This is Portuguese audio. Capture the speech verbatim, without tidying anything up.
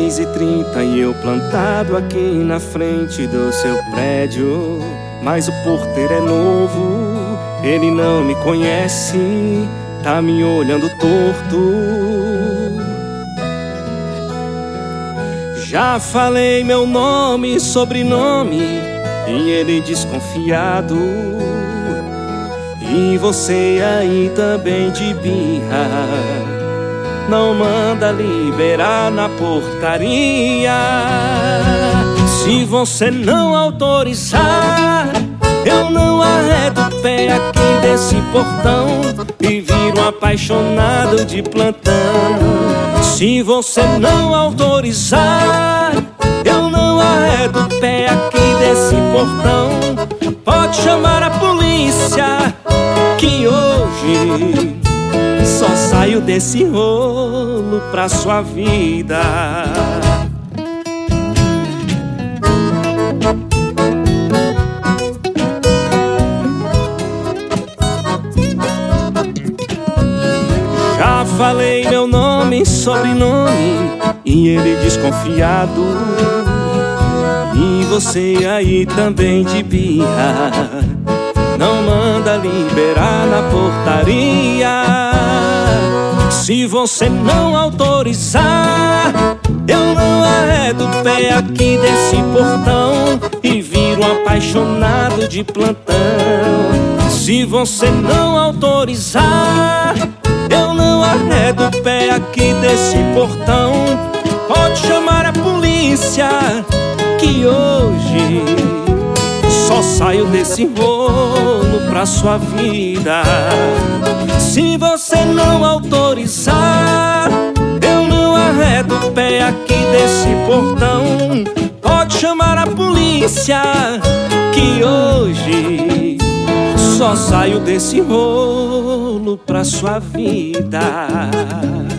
quinze e trinta e eu plantado aqui na frente do seu prédio. Mas o porteiro é novo, ele não me conhece, tá me olhando torto. Já falei meu nome e sobrenome e ele desconfiado. E você aí também de birra, não manda liberar na portaria. Se você não autorizar, eu não arredo o pé aqui desse portão e viro um apaixonado de plantão. Se você não autorizar, eu não arredo o pé aqui desse portão. Pode chamar a polícia, que hoje só saio desse rolo pra sua vida. Já falei meu nome e sobrenome e ele desconfiado. E você aí também de birra, não manda liberar na portaria. Se você não autorizar, eu não arredo o pé aqui desse portão e viro um apaixonado de plantão. Se você não autorizar, eu não arredo o pé aqui desse portão. Pode chamar a polícia, que hoje só saio desse rolo pra sua vida. Se você não autorizar, eu não arredo o pé aqui desse portão. Pode chamar a polícia, que hoje só saio desse rolo pra sua vida.